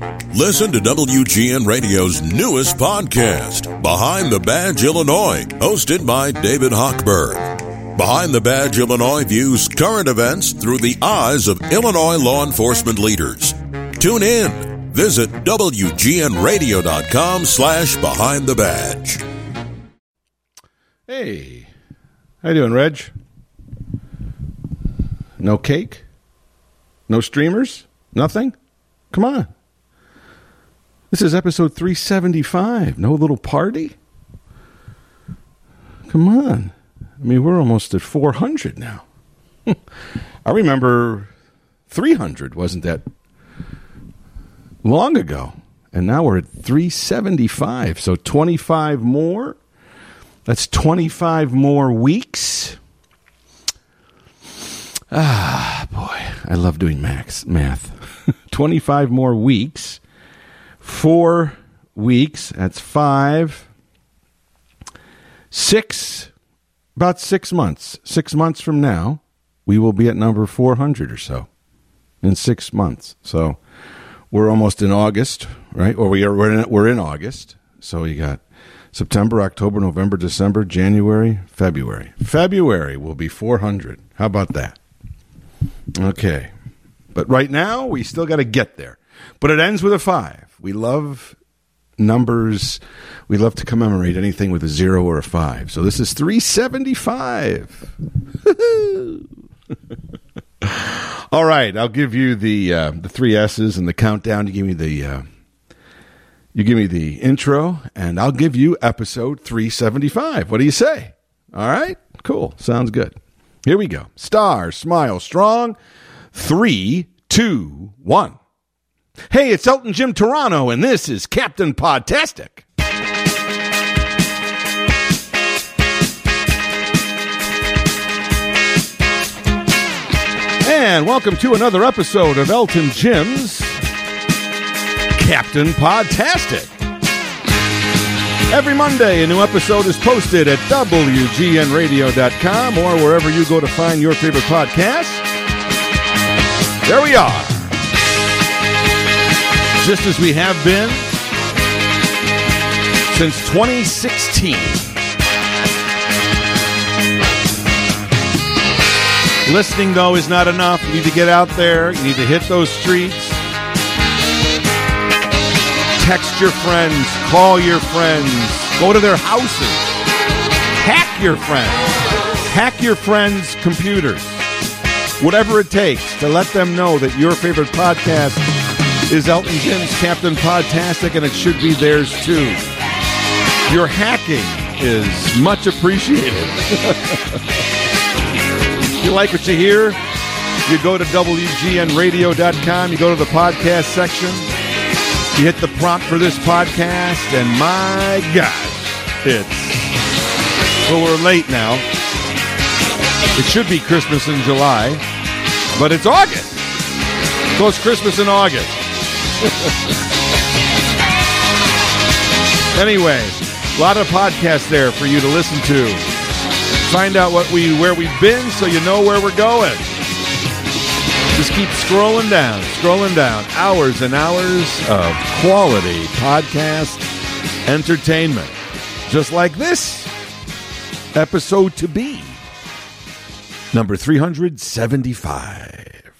Listen to WGN Radio's newest podcast, Behind the Badge Illinois, hosted by David Hochberg. Behind the Badge Illinois views current events through the eyes of Illinois law enforcement leaders. Tune in. Visit WGNRadio.com/Behind the Badge. Hey, how you doing, Reg? No cake? No streamers? Nothing? Come on. This is episode 375. No little party? Come on. I mean, we're almost at 400 now. I remember 300 wasn't that long ago. And now we're at 375. So 25 more. That's 25 more weeks. Ah, boy. I love doing math. 25 more weeks. 4 weeks. That's 5. 6. About 6 months. 6 months from now, we will be at number 400 or so. In 6 months. So we're almost in August, right? Or we're in August. So you got September, October, November, December, January, February. February will be 400. How about that? Okay. But right now, we still got to get there. But it ends with a 5. We love numbers. We love to commemorate anything with a 0 or a 5. So this is 375. All right. I'll give you the 3 S's and the countdown. You give me the intro, and I'll give you episode 375. What do you say? All right? Cool. Sounds good. Here we go. Star, smile, strong. 3, 2, 1. Hey, it's Elton Jim Toronto, and this is Captain Podtastic. And welcome to another episode of Elton Jim's Captain Podtastic. Every Monday, a new episode is posted at WGNRadio.com or wherever you go to find your favorite podcast. There we are. Just as we have been since 2016. Listening, though, is not enough. You need to get out there. You need to hit those streets. Text your friends, call your friends, go to their houses, hack your friends' computers, whatever it takes to let them know that your favorite podcast is Elton Jim's Captain Podtastic, and it should be theirs too. Your hacking is much appreciated. If you like what you hear, you go to WGNRadio.com, you go to the podcast section. You hit the prompt for this podcast, and my gosh, well, we're late now. It should be Christmas in July, but it's August. So it's Christmas in August. Anyway, a lot of podcasts there for you to listen to. Find out where we've been so you know where we're going. Just keep scrolling down. Hours and hours of quality podcast entertainment. Just like this episode to be. Number 375.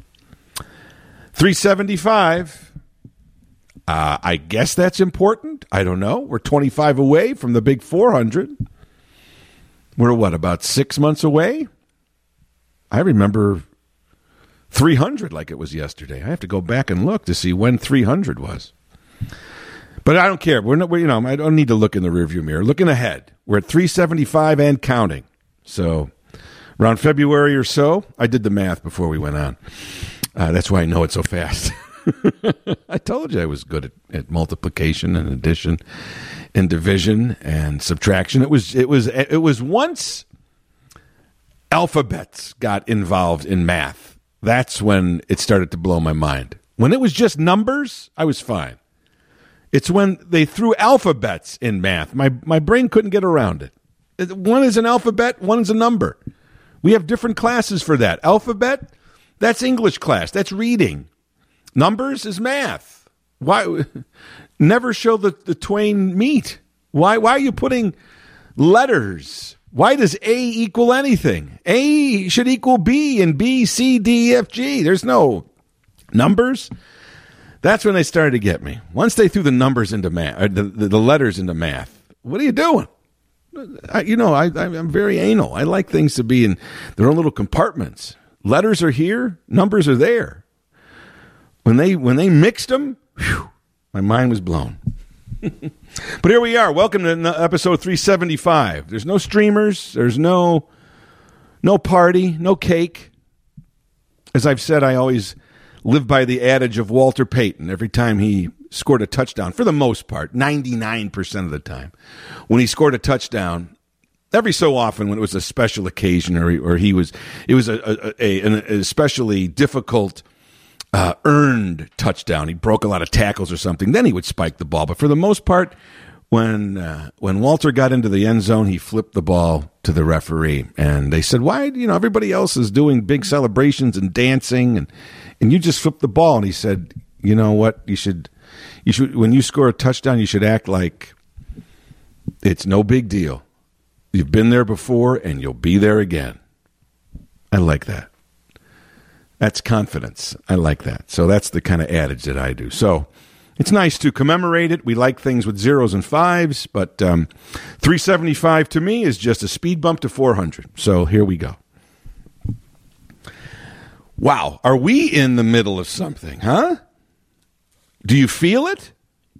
375. I guess that's important. I don't know. We're 25 away from the big 400. We're about 6 months away? I remember 300 like it was yesterday. I have to go back and look to see when 300 was. But I don't care. I don't need to look in the rearview mirror. Looking ahead, we're at 375 and counting. So around February or so, I did the math before we went on. That's why I know it so fast. I told you I was good at multiplication and addition and division and subtraction. It was once alphabets got involved in math. That's when it started to blow my mind. When it was just numbers, I was fine. It's when they threw alphabets in math. My brain couldn't get around it. One is an alphabet, one is a number. We have different classes for that. Alphabet, that's English class. That's reading. Numbers is math. Why never show the twain meet? Why are you putting letters? Why does A equal anything? A should equal B and B, C, D, E, F, G. There's no numbers. That's when they started to get me. Once they threw the numbers into math, the letters into math. What are you doing? I'm very anal. I like things to be in their own little compartments. Letters are here, numbers are there. When they mixed them, whew, my mind was blown. But here we are. Welcome to episode 375. There's no streamers. There's no party, no cake. As I've said, I always live by the adage of Walter Payton. Every time he scored a touchdown, for the most part, 99% of the time, when he scored a touchdown, every so often when it was a special occasion or it was an especially difficult earned touchdown, he broke a lot of tackles or something, then he would spike the ball. But for the most part, when Walter got into the end zone, he flipped the ball to the referee, and they said, "Why? Everybody else is doing big celebrations and dancing, and you just flipped the ball." And he said, "You know what? You should when you score a touchdown, you should act like it's no big deal. You've been there before, and you'll be there again." I like that. That's confidence. I like that. So that's the kind of adage that I do. So it's nice to commemorate it. We like things with zeros and fives, but 375 to me is just a speed bump to 400. So here we go. Wow. Are we in the middle of something, huh? Do you feel it?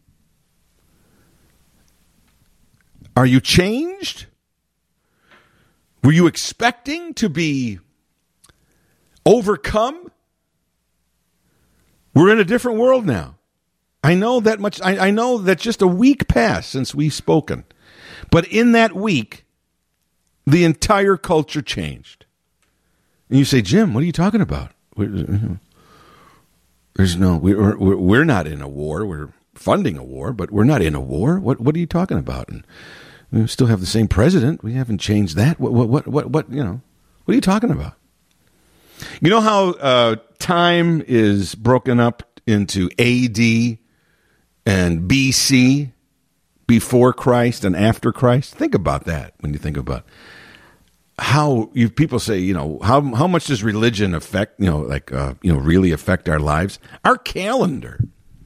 Are you changed? Were you expecting to be overcome? We're in a different world now. I know that much. I know that just a week passed since we've spoken. But in that week, the entire culture changed. And you say, "Jim, what are you talking about?" We're not in a war. We're funding a war, but we're not in a war. What are you talking about? And we still have the same president. We haven't changed that. What are you talking about? You know how time is broken up into AD and BC, before Christ and after Christ? Think about that when you think about how people say, how much does religion affect, really affect our lives? Our calendar,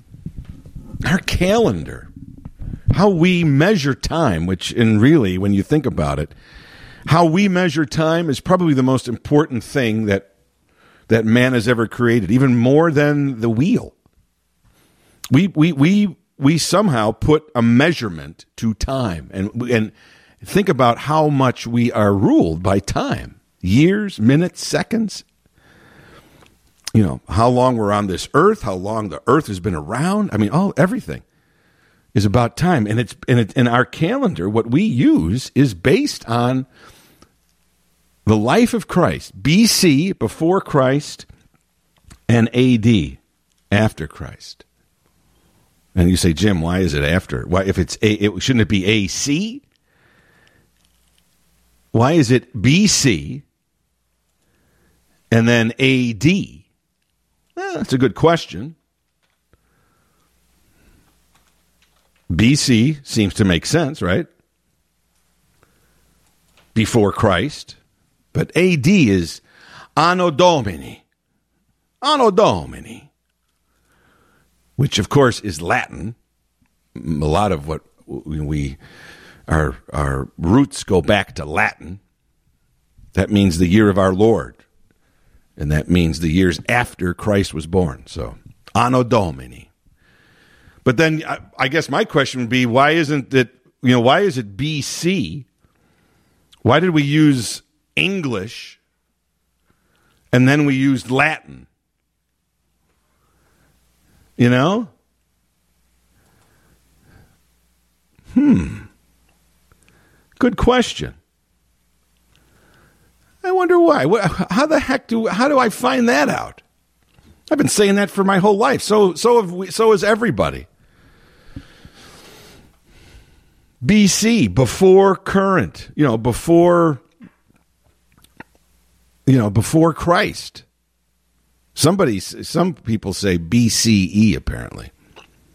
how we measure time, really, when you think about it, how we measure time is probably the most important thing that man has ever created, even more than the wheel. We somehow put a measurement to time, and think about how much we are ruled by time. Years, minutes, seconds. How long we're on this earth, how long the earth has been around. I mean, everything is about time. And it's in our calendar, what we use is based on the life of Christ, BC, before Christ, and AD, after Christ. And you say, "Jim, why is it after? Why, if shouldn't it be AC? Why is it BC and then AD?" That's a good question. BC seems to make sense, right? Before Christ. But AD is Anno Domini. Anno Domini. Which, of course, is Latin. A lot of what our roots go back to Latin. That means the year of our Lord. And that means the years after Christ was born. So, Anno Domini. But then I guess my question would be, why is it BC? Why did we use English and then we used Latin? Good question. I wonder why. How do I find that out? I've been saying that for my whole life. So has everybody. BC, before current, before Christ. Some people say BCE, apparently.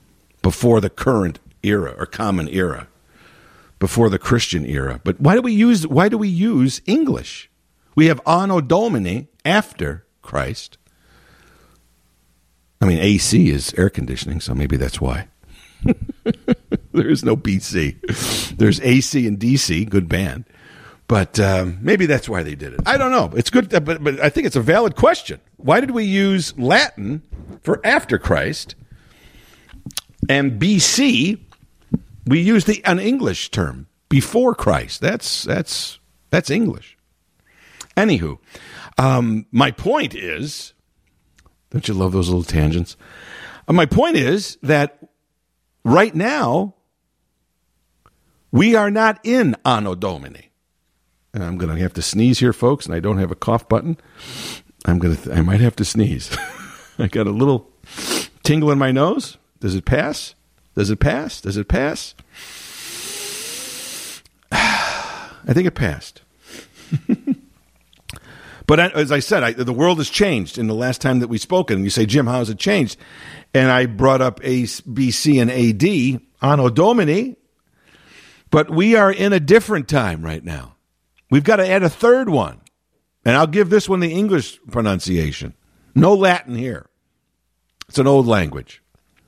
before the current era or common era, before the Christian era. But why do we use English? We have Anno Domini after Christ. I mean, AC is air conditioning, so maybe that's why. There is no BC. There's AC and DC, good band. But maybe that's why they did it. I don't know. It's good, but I think it's a valid question. Why did we use Latin for after Christ? And BC, we use an English term, before Christ. That's English. Anywho, my point is, don't you love those little tangents? My point is that right now, we are not in Anno Domini. And I'm going to have to sneeze here, folks, and I don't have a cough button. I might have to sneeze. I got a little tingle in my nose. Does it pass? Does it pass? Does it pass? I think it passed. But as I said, the world has changed in the last time that we spoke. And you say, Jim, how has it changed? And I brought up BC and AD, Anno Domini. But we are in a different time right now. We've got to add a third one. And I'll give this one the English pronunciation. No Latin here. It's an old language.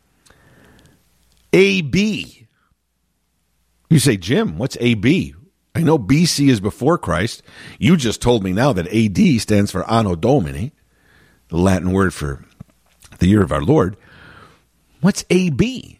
AB. You say, Jim, what's AB? I know BC is before Christ. You just told me now that AD stands for Anno Domini, the Latin word for the year of our Lord. What's AB?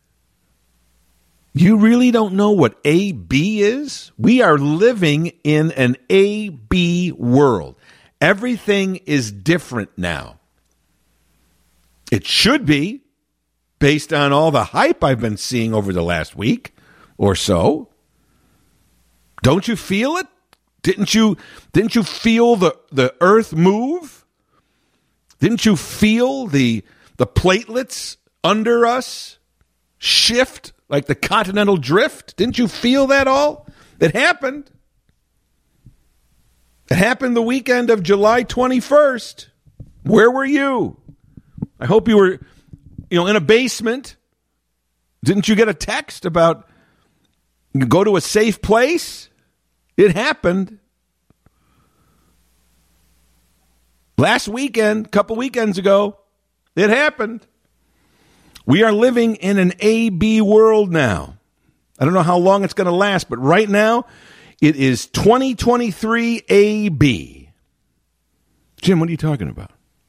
You really don't know what AB is? We are living in an AB world. Everything is different now. It should be, based on all the hype I've been seeing over the last week or so. Don't you feel it? Didn't you feel the earth move? Didn't you feel the platelets under us shift like the continental drift? Didn't you feel that all? It happened. It happened the weekend of July 21st. Where were you? I hope you were, in a basement. Didn't you get a text about go to a safe place? It happened. Last weekend, a couple weekends ago, it happened. We are living in an AB world now. I don't know how long it's going to last, but right now, it is 2023 AB. Jim, what are you talking about?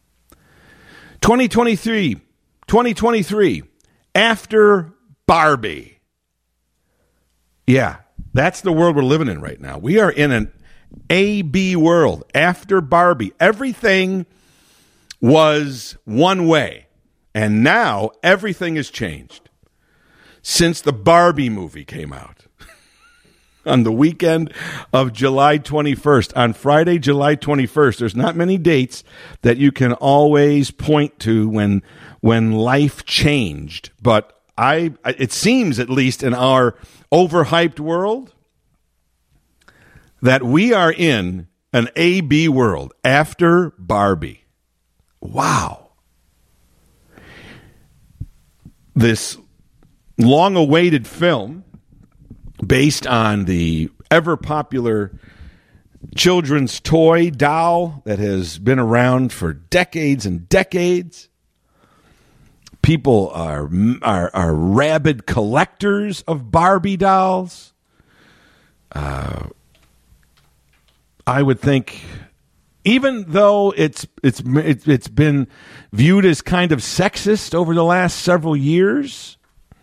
2023, after Barbie. Yeah, that's the world we're living in right now. We are in an AB world after Barbie. Everything was one way. And now everything has changed since the Barbie movie came out on the weekend of July 21st. On Friday, July 21st, there's not many dates that you can always point to when life changed. But it seems, at least in our overhyped world, that we are in an AB world after Barbie. Wow. This long-awaited film, based on the ever-popular children's toy doll that has been around for decades and decades. People are rabid collectors of Barbie dolls. I would think, even though it's been viewed as kind of sexist over the last several years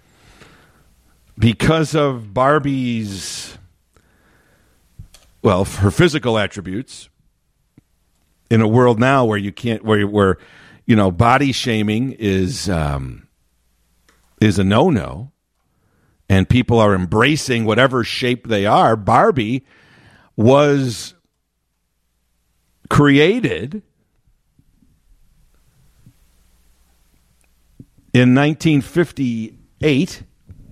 because of Barbie's, her physical attributes, in a world now where you can't, where body shaming is a no-no, and people are embracing whatever shape they are. Barbie was created in 1958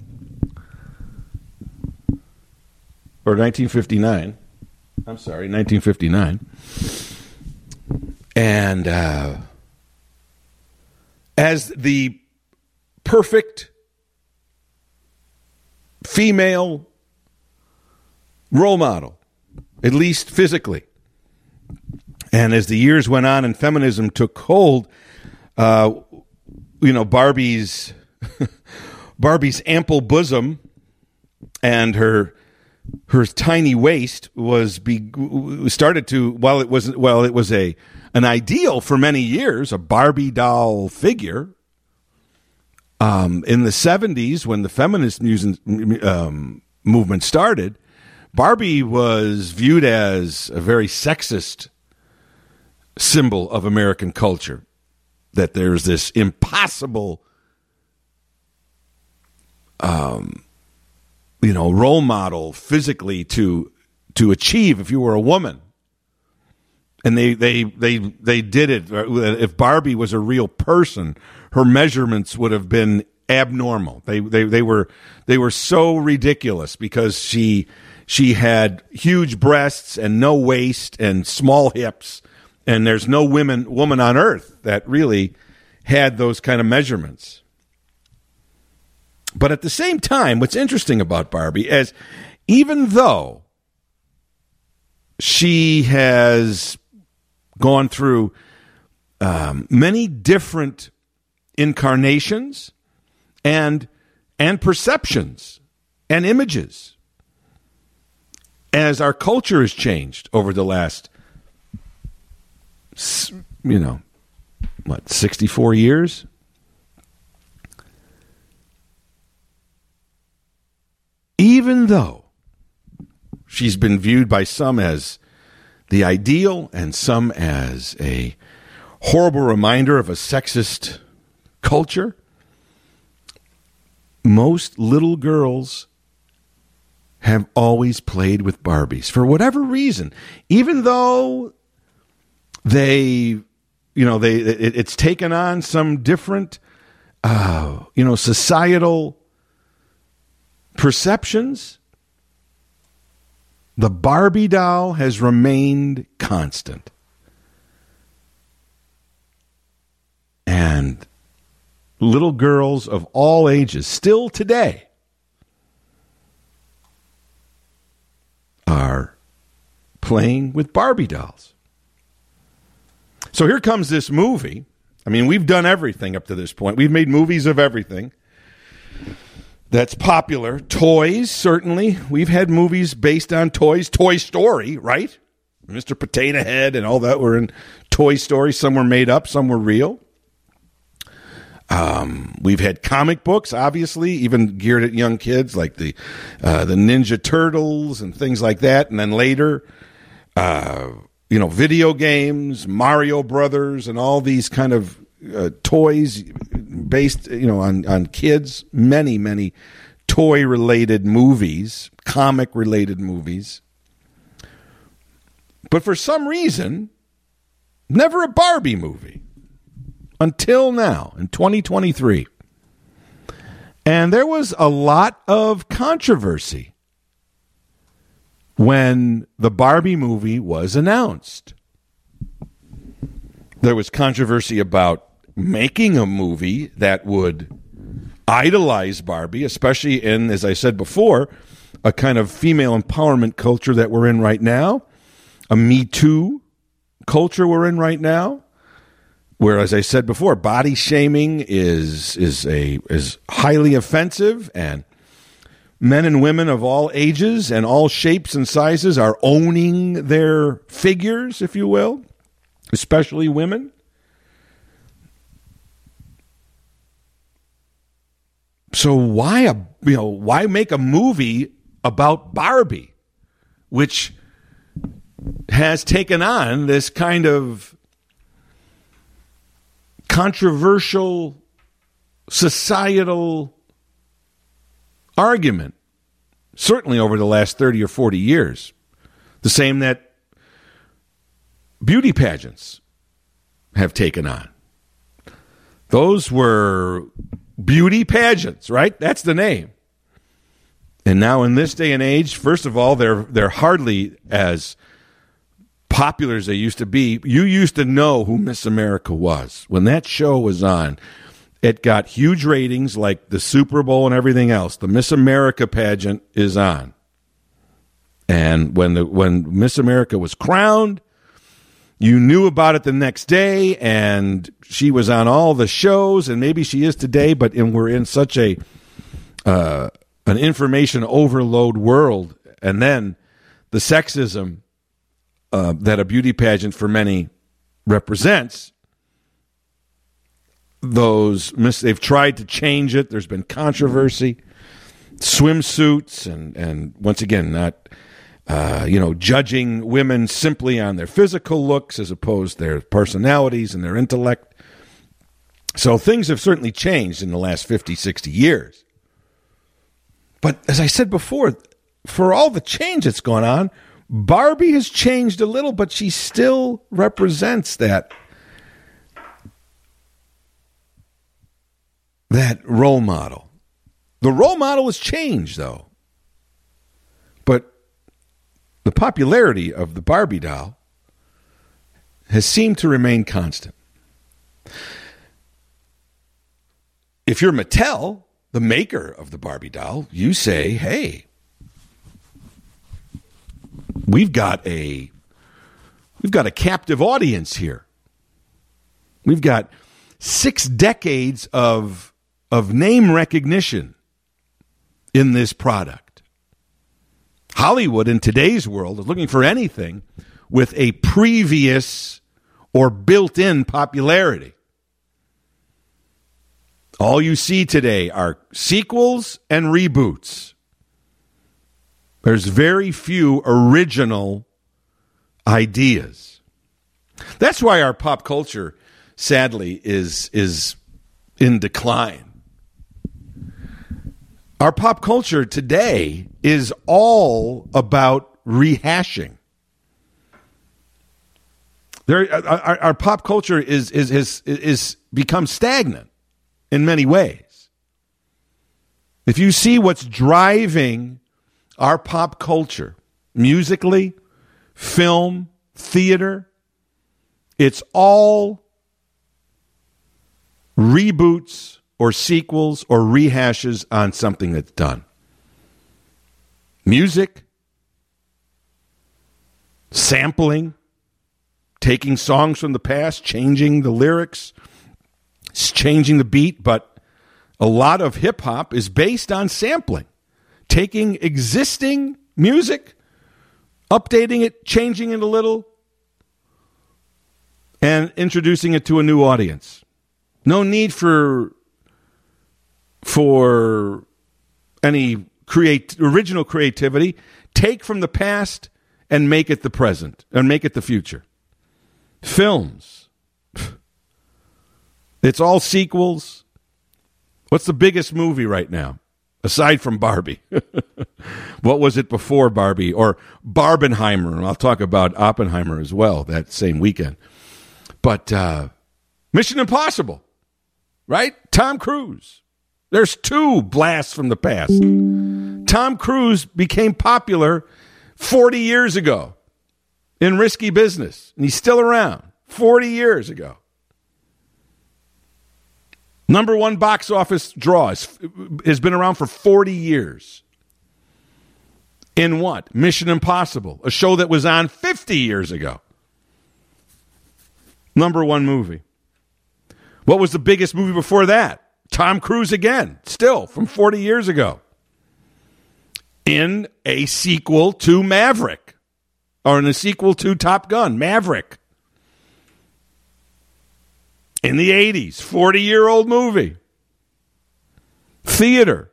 or 1959. I'm sorry, 1959. And as the perfect female role model, at least physically. And as the years went on and feminism took hold, Barbie's ample bosom and her tiny waist started to, while it was an ideal for many years, a Barbie doll figure. In the 70s, when the feminist movement started, Barbie was viewed as a very sexist symbol of American culture. That there's this impossible, role model physically to achieve if you were a woman. And they did it. If Barbie was a real person, her measurements would have been abnormal. They were so ridiculous because she had huge breasts and no waist and small hips, and there's no woman on earth that really had those kind of measurements. But at the same time, what's interesting about Barbie is even though she has gone through many different incarnations and perceptions and images as our culture has changed over the last 64 years. Even though she's been viewed by some as the ideal and some as a horrible reminder of a sexist culture, most little girls have always played with Barbies for whatever reason, even though it's taken on some different, societal perceptions. The Barbie doll has remained constant. And little girls of all ages, still today, are playing with Barbie dolls. So here comes this movie. I mean, we've done everything up to this point. We've made movies of everything that's popular. Toys, certainly. We've had movies based on toys. Toy Story, right? Mr. Potato Head and all that were in Toy Story. Some were made up, some were real. We've had comic books, obviously, even geared at young kids, like the Ninja Turtles and things like that. And then later, video games, Mario Brothers, and all these kind of toys based, on kids. Many, many toy-related movies, comic-related movies. But for some reason, never a Barbie movie. Until now, in 2023. And there was a lot of controversy when the Barbie movie was announced. There was controversy about making a movie that would idolize Barbie, especially in, as I said before, a kind of female empowerment culture that we're in right now, a Me Too culture we're in right now. Where, as I said before, body shaming is highly offensive, and men and women of all ages and all shapes and sizes are owning their figures, if you will, especially women. So why make a movie about Barbie, which has taken on this kind of controversial societal argument, certainly over the last 30 or 40 years. The same that beauty pageants have taken on. Those were beauty pageants, right? That's the name. And now in this day and age, first of all, they're hardly as popular as they used to be. You used to know who Miss America was when that show was on. It got huge ratings like the Super Bowl and everything else. The Miss America pageant is on. And when Miss America was crowned, you knew about it the next day, and she was on all the shows, and maybe she is today, but we're in such an information overload world. And then the sexism that a beauty pageant for many represents, they've tried to change it. There's been controversy, swimsuits, and once again, not judging women simply on their physical looks as opposed to their personalities and their intellect. So things have certainly changed in the last 50, 60 years. But as I said before, for all the change that's gone on, Barbie has changed a little, but she still represents that role model. The role model has changed, though. But the popularity of the Barbie doll has seemed to remain constant. If you're Mattel, the maker of the Barbie doll, you say, hey, we've got a captive audience here. We've got 6 decades of name recognition in this product. Hollywood in today's world is looking for anything with a previous or built-in popularity. All you see today are sequels and reboots. There's very few original ideas. That's why our pop culture, sadly, is in decline. Our pop culture today is all about rehashing. Our pop culture is become stagnant in many ways. If you see what's driving our pop culture, musically, film, theater, it's all reboots or sequels or rehashes on something that's done. Music, sampling, taking songs from the past, changing the lyrics, changing the beat, but a lot of hip-hop is based on sampling. Taking existing music, updating it, changing it a little, and introducing it to a new audience. No need for any original creativity. Take from the past and make it the present, and make it the future. Films. It's all sequels. What's the biggest movie right now, aside from Barbie? What was it before Barbie? Or Barbenheimer, and I'll talk about Oppenheimer as well that same weekend. But Mission Impossible, right? Tom Cruise. There's 2 blasts from the past. Tom Cruise became popular 40 years ago in Risky Business, and he's still around 40 years ago. Number 1 box office draw has been around for 40 years. In what? Mission Impossible, a show that was on 50 years ago. Number 1 movie. What was the biggest movie before that? Tom Cruise again, still from 40 years ago. In a sequel to Maverick, or in a sequel to Top Gun, Maverick. In the 80s, 40-year-old movie. Theater.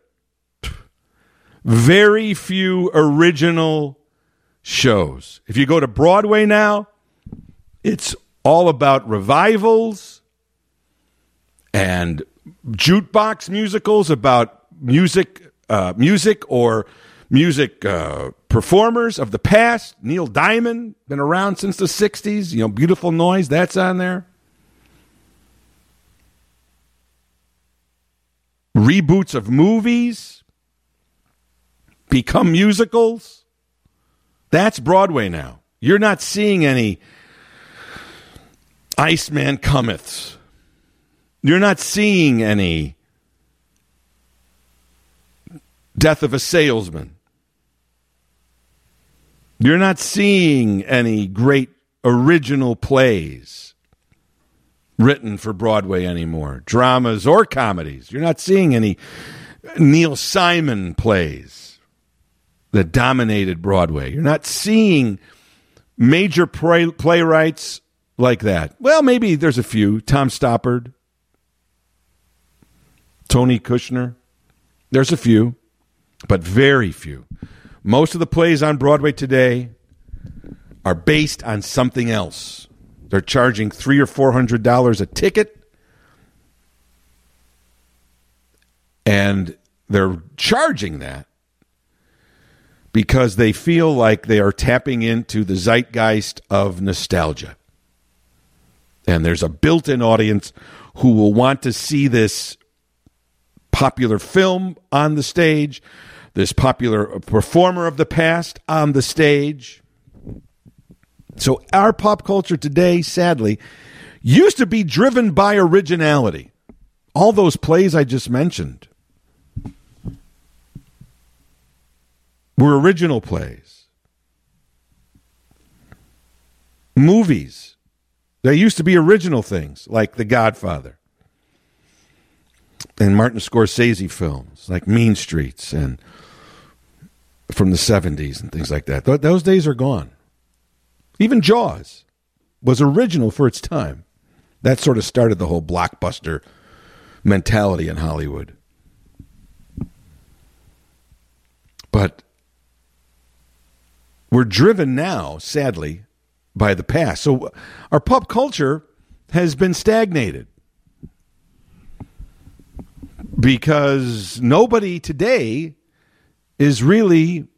Very few original shows. If you go to Broadway now, it's all about revivals and jukebox musicals about music performers of the past. Neil Diamond, been around since the 60s. Beautiful Noise, that's on there. Reboots of movies become musicals. That's Broadway now. You're not seeing any Iceman Comeths You're not seeing any Death of a Salesman. You're not seeing any great original plays written for Broadway anymore, dramas or comedies. You're not seeing any Neil Simon plays that dominated Broadway. You're not seeing major playwrights like that. Well, maybe there's a few. Tom Stoppard, Tony Kushner. There's a few, but very few. Most of the plays on Broadway today are based on something else. They're charging $300 or $400 a ticket, and they're charging that because they feel like they are tapping into the zeitgeist of nostalgia. And there's a built-in audience who will want to see this popular film on the stage, this popular performer of the past on the stage. So our pop culture today, sadly, used to be driven by originality. All those plays I just mentioned were original plays. Movies, they used to be original things like The Godfather and Martin Scorsese films like Mean Streets and from the 70s and things like that. Those days are gone. Even Jaws was original for its time. That sort of started the whole blockbuster mentality in Hollywood. But we're driven now, sadly, by the past. So our pop culture has been stagnated because nobody today is really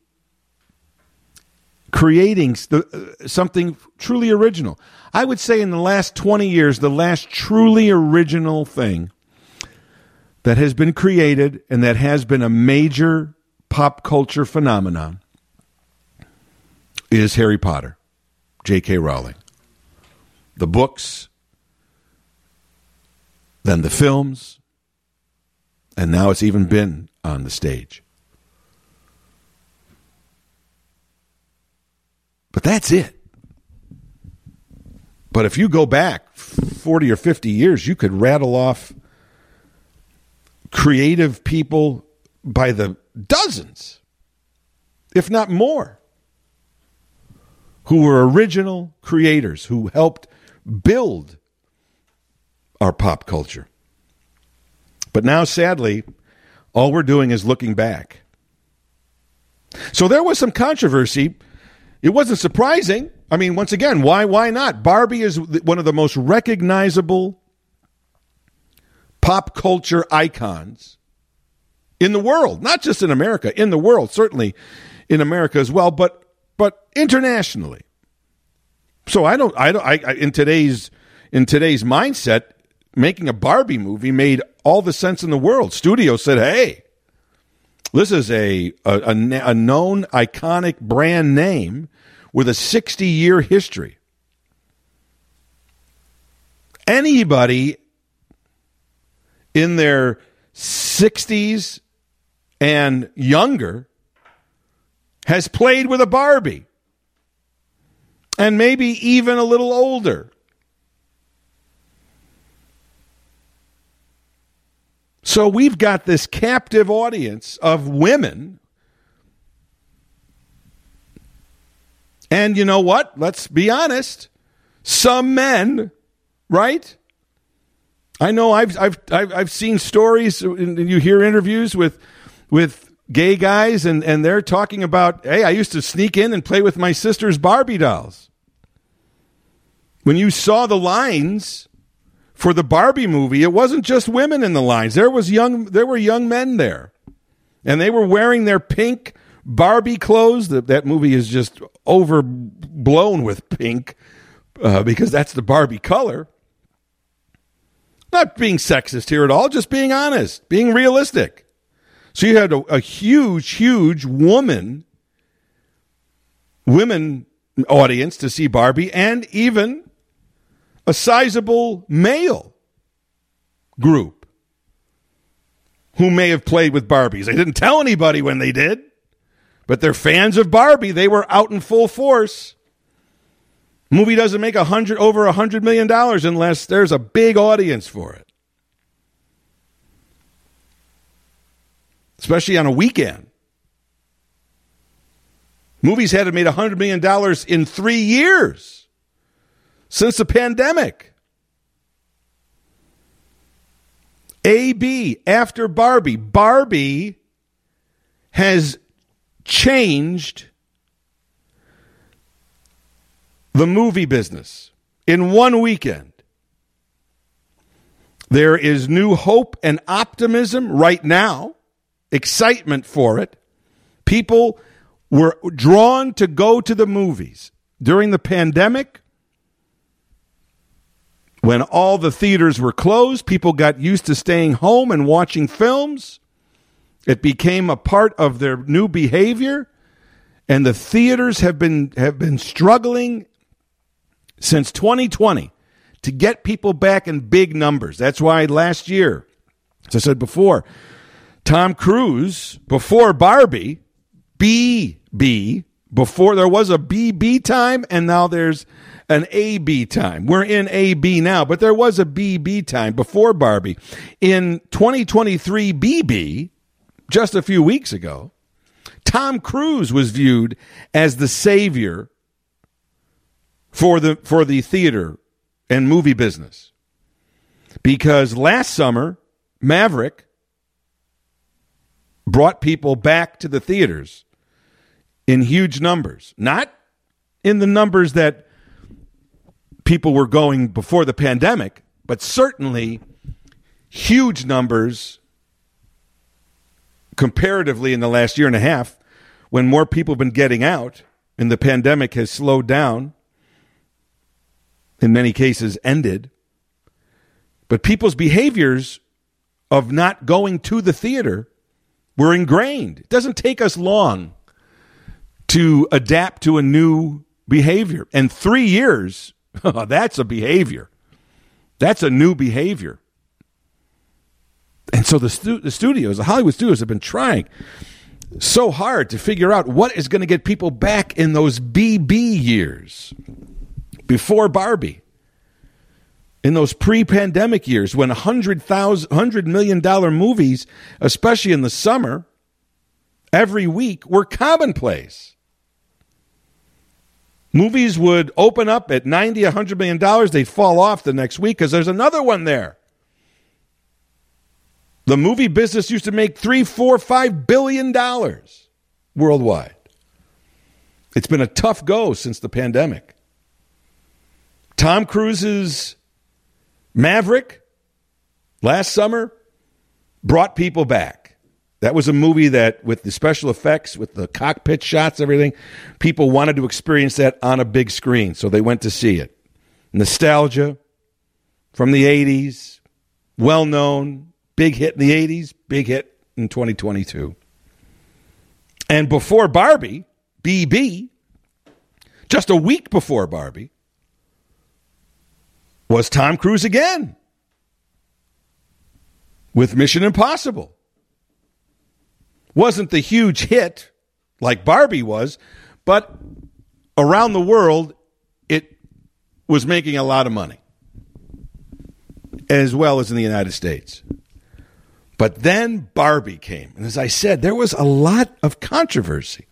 creating something truly original. I would say in the last 20 years, the last truly original thing that has been created and that has been a major pop culture phenomenon is Harry Potter, J.K. Rowling. The books, then the films, and now it's even been on the stage. But that's it. But if you go back 40 or 50 years, you could rattle off creative people by the dozens, if not more, who were original creators, who helped build our pop culture. But now, sadly, all we're doing is looking back. So there was some controversy. It wasn't surprising. I mean, once again, why not? Barbie is one of the most recognizable pop culture icons in the world, not just in America, in the world, certainly in America as well, but internationally. So in today's mindset, making a Barbie movie made all the sense in the world. Studios said, "Hey, this is a known, iconic brand name with a 60-year history. Anybody in their 60s and younger has played with a Barbie, and maybe even a little older." So we've got this captive audience of women. And you know what? Let's be honest. Some men, right? I know I've seen stories, and you hear interviews with gay guys, and they're talking about, hey, I used to sneak in and play with my sister's Barbie dolls. When you saw the lines for the Barbie movie, it wasn't just women in the lines. There were young men there, and they were wearing their pink Barbie clothes. That movie is just overblown with pink because that's the Barbie color. Not being sexist here at all, just being honest, being realistic. So you had a huge women audience to see Barbie, and even a sizable male group who may have played with Barbies. They didn't tell anybody when they did, but they're fans of Barbie. They were out in full force. Movie doesn't make over $100 million unless there's a big audience for it, especially on a weekend. Movies hadn't made $100 million in 3 years since the pandemic. AB, after Barbie. Barbie has changed the movie business in one weekend. There is new hope and optimism right now, excitement for it. People were drawn to go to the movies. During the pandemic, when all the theaters were closed, people got used to staying home and watching films. It became a part of their new behavior, and the theaters have been struggling since 2020 to get people back in big numbers. That's why last year, as I said before, Tom Cruise, before Barbie, before there was a BB time, and now there's an AB time. We're in AB now, but there was a BB time before Barbie. In 2023 BB, just a few weeks ago, Tom Cruise was viewed as the savior for the theater and movie business, because last summer Maverick brought people back to the theaters in huge numbers, not in the numbers that people were going before the pandemic, but certainly huge numbers comparatively in the last year and a half, when more people have been getting out and the pandemic has slowed down, in many cases ended. But people's behaviors of not going to the theater were ingrained. It doesn't take us long to adapt to a new behavior. And 3 years, that's a behavior. That's a new behavior. And so the studios, the Hollywood studios, have been trying so hard to figure out what is going to get people back in those BB years before Barbie. In those pre-pandemic years when $100 million movies, especially in the summer, every week were commonplace. Movies would open up at $90, $100 million. They'd fall off the next week because there's another one there. The movie business used to make $3, $4, $5 billion worldwide. It's been a tough go since the pandemic. Tom Cruise's Maverick last summer brought people back. That was a movie that, with the special effects, with the cockpit shots, everything, people wanted to experience that on a big screen, so they went to see it. Nostalgia from the 80s, well-known, big hit in the 80s, big hit in 2022. And before Barbie, BB, just a week before Barbie, was Tom Cruise again with Mission Impossible. Wasn't the huge hit like Barbie was, but around the world, it was making a lot of money, as well as in the United States. But then Barbie came. And as I said, there was a lot of controversy.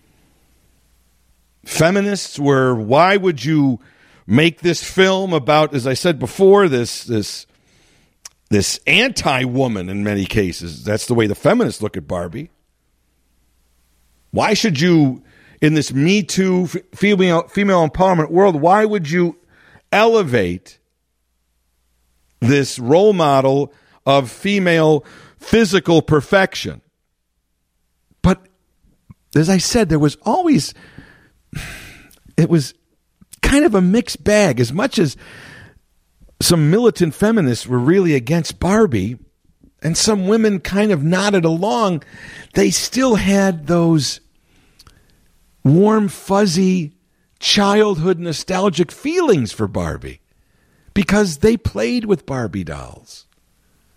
Feminists were, why would you make this film about, as I said before, this anti-woman in many cases? That's the way the feminists look at Barbie. Why should you, in this Me Too female empowerment world, why would you elevate this role model of female physical perfection? But as I said, there was always, it was kind of a mixed bag. As much as some militant feminists were really against Barbie, and some women kind of nodded along, they still had those warm, fuzzy, childhood nostalgic feelings for Barbie because they played with Barbie dolls.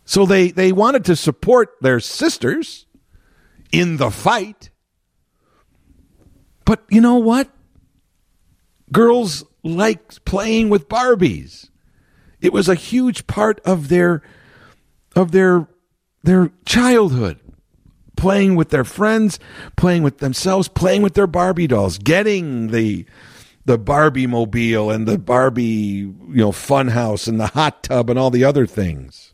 So they wanted to support their sisters in the fight. But you know what? Girls liked playing with Barbies. It was a huge part of their childhood. Playing with their friends, playing with themselves, playing with their Barbie dolls, getting the Barbie mobile and the Barbie, fun house and the hot tub and all the other things.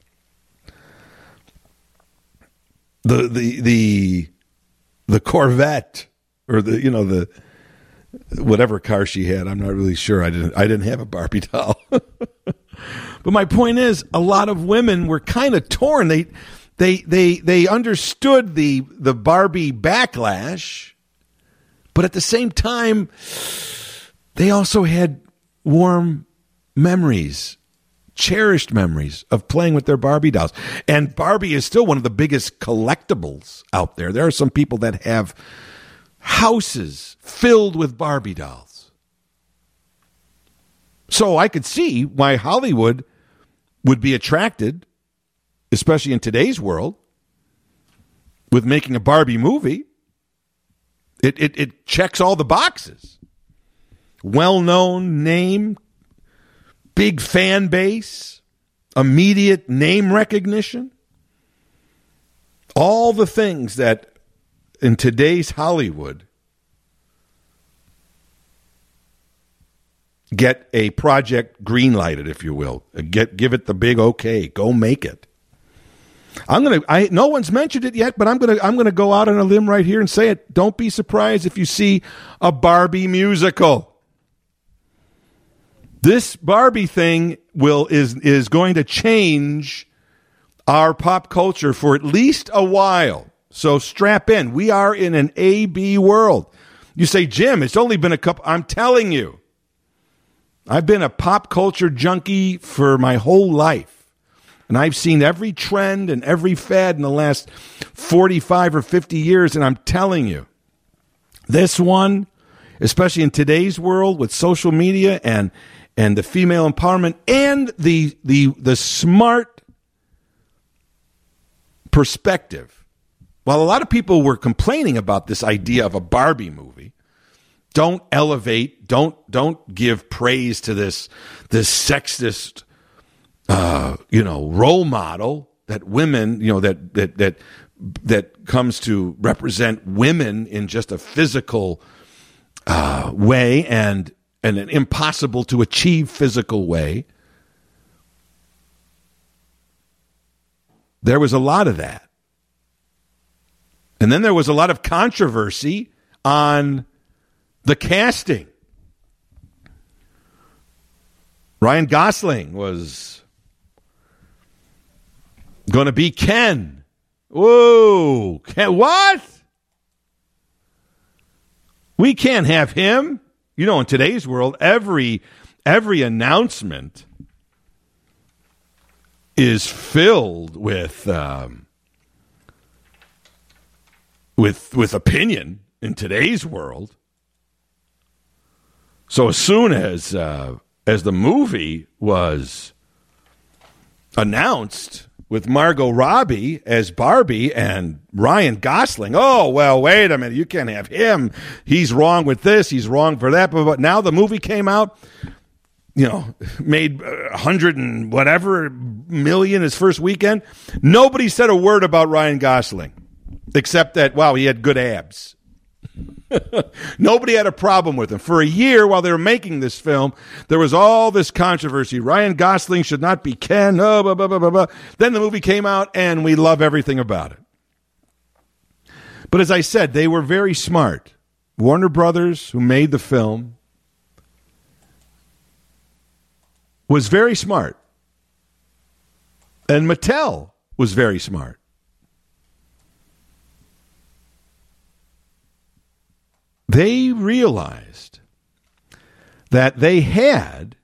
The Corvette or the whatever car she had. I'm not really sure. I didn't have a Barbie doll. But my point is, a lot of women were kind of torn. They understood the Barbie backlash, but at the same time, they also had warm memories, cherished memories of playing with their Barbie dolls. And Barbie is still one of the biggest collectibles out there. There are some people that have houses filled with Barbie dolls. So I could see why Hollywood would be attracted, especially in today's world, with making a Barbie movie. It checks all the boxes. Well-known name, big fan base, immediate name recognition. All the things that in today's Hollywood get a project green-lighted, if you will. Give it the big okay. Go make it. No one's mentioned it yet, but I'm gonna go out on a limb right here and say it. Don't be surprised if you see a Barbie musical. This Barbie thing is going to change our pop culture for at least a while. So strap in. We are in an A-B world. You say, Jim, it's only been a couple. I'm telling you, I've been a pop culture junkie for my whole life. And I've seen every trend and every fad in the last 45 or 50 years. And I'm telling you, this one, especially in today's world with social media and the female empowerment and the smart perspective. While a lot of people were complaining about this idea of a Barbie movie, don't elevate, don't give praise to this sexist role model that women, that comes to represent women in just a physical way and an impossible to achieve physical way. There was a lot of that. And then there was a lot of controversy on the casting. Ryan Gosling was going to be Ken. Whoa. Ken, what? We can't have him. In today's world, every announcement is filled with opinion in today's world. So as soon as the movie was announced with Margot Robbie as Barbie and Ryan Gosling, oh, well, wait a minute, you can't have him. He's wrong with this, he's wrong for that. But now the movie came out, made 100 and whatever million his first weekend. Nobody said a word about Ryan Gosling, except that, wow, he had good abs. Nobody had a problem with him. For a year while they were making this film, there was all this controversy. Ryan Gosling should not be Ken. Oh, blah, blah, blah, blah, blah. Then the movie came out, and we love everything about it. But as I said, they were very smart. Warner Brothers, who made the film, was very smart. And Mattel was very smart. They realized that they had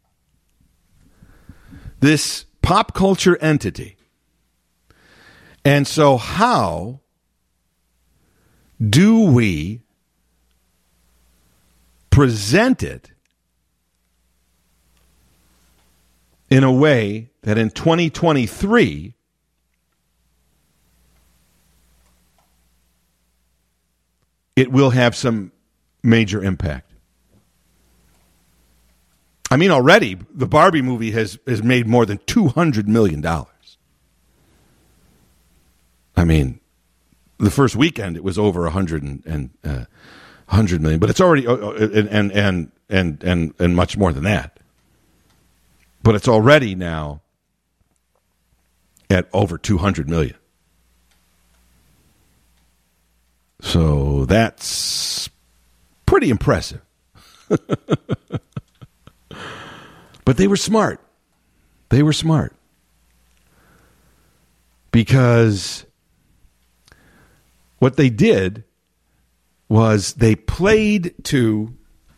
this pop culture entity. And so how do we present it in a way that in 2023 it will have some major impact. I mean, already, the Barbie movie has made more than $200 million. I mean, the first weekend, it was over 100 million, but it's already, and much more than that. But it's already now at over 200 million. So that's pretty impressive. But they were smart. They were smart. Because what they did was they played to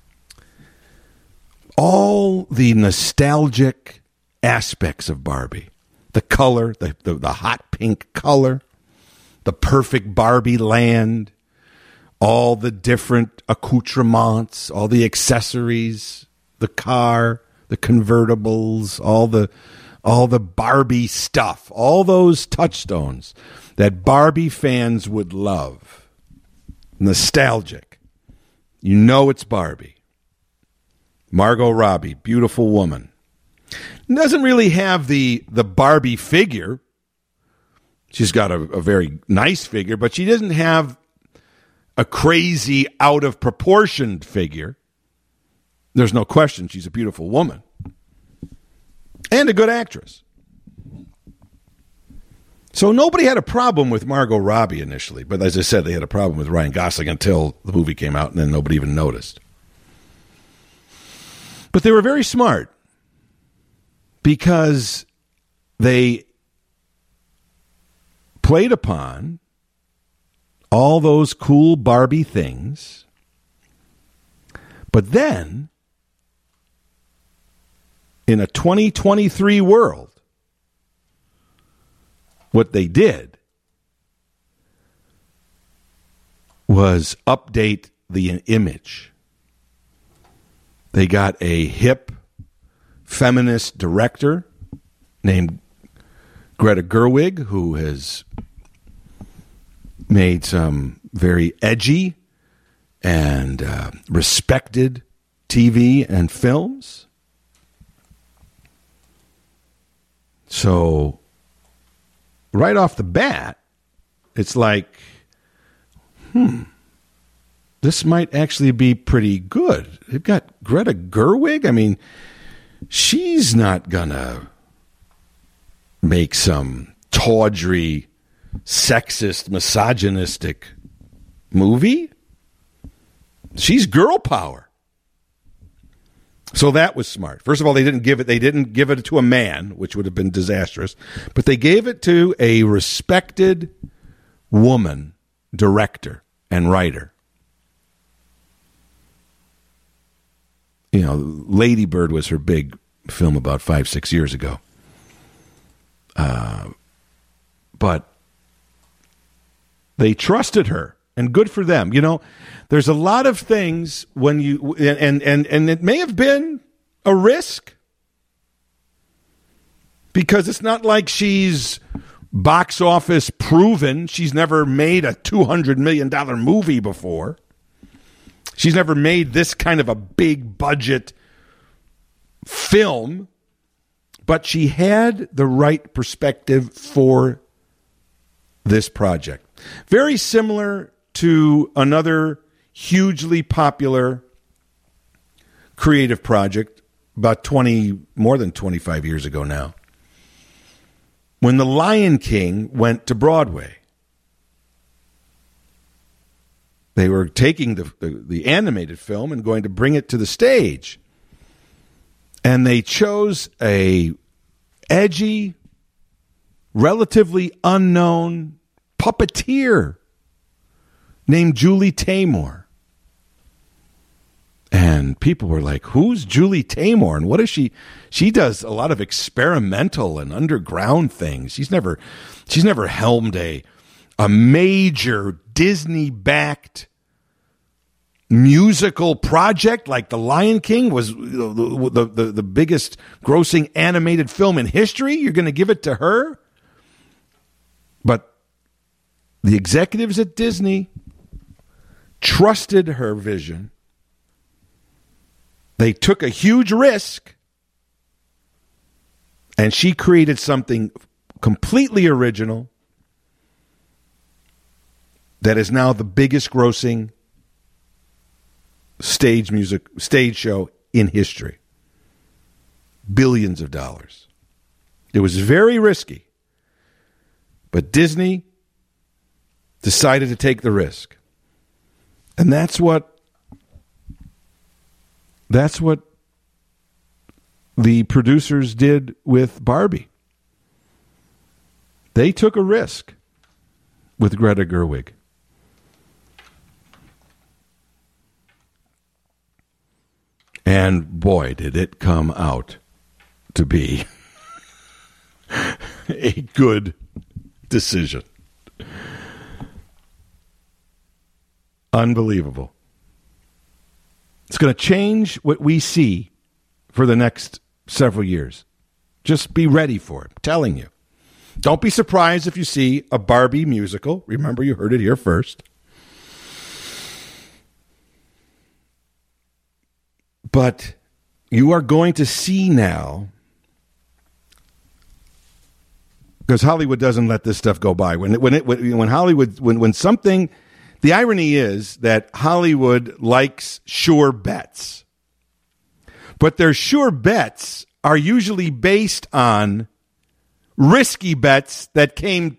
all the nostalgic aspects of Barbie. The color, the hot pink color, the perfect Barbie land, all the different accoutrements, all the accessories, the car, the convertibles, all the Barbie stuff, all those touchstones that Barbie fans would love. Nostalgic. You know it's Barbie. Margot Robbie, beautiful woman. Doesn't really have the Barbie figure. She's got a very nice figure, but she doesn't have a crazy, out of proportioned figure. There's no question she's a beautiful woman. And a good actress. So nobody had a problem with Margot Robbie initially. But as I said, they had a problem with Ryan Gosling until the movie came out, and then nobody even noticed. But they were very smart because they played upon all those cool Barbie things. But then, in a 2023 world, what they did was update the image. They got a hip feminist director named Greta Gerwig, who has made some very edgy and respected TV and films. So, right off the bat, it's like, this might actually be pretty good. They've got Greta Gerwig. I mean, she's not gonna make some tawdry, sexist, misogynistic movie. She's girl power. So that was smart. First of all, they didn't give it to a man, which would have been disastrous, but they gave it to a respected woman director and writer. You know, Lady Bird was her big film about 5-6 years ago. But they trusted her, and good for them. You know, there's a lot of things when you, and it may have been a risk because it's not like she's box office proven. She's never made a $200 million movie before. She's never made this kind of a big budget film, but she had the right perspective for this project. Very similar to another hugely popular creative project about more than 25 years ago now, when The Lion King went to Broadway. They were taking the animated film and going to bring it to the stage. And they chose a edgy, relatively unknown puppeteer named Julie Taymor. And people were like, who's Julie Taymor? And what is she? She does a lot of experimental and underground things. She's never helmed a major Disney-backed musical project like The Lion King was the biggest grossing animated film in history. You're going to give it to her? But the executives at Disney trusted her vision. They took a huge risk, and she created something completely original that is now the biggest grossing stage show in history. Billions of dollars. It was very risky, but Disney decided to take the risk. And that's what the producers did with Barbie. They took a risk with Greta Gerwig. And boy, did it come out to be a good decision. Unbelievable. It's going to change what we see for the next several years. Just be ready for it. I'm telling you. Don't be surprised if you see a Barbie musical. Remember, you heard it here first. But you are going to see now, because Hollywood doesn't let this stuff go by. When Hollywood, something, the irony is that Hollywood likes sure bets, but their sure bets are usually based on risky bets that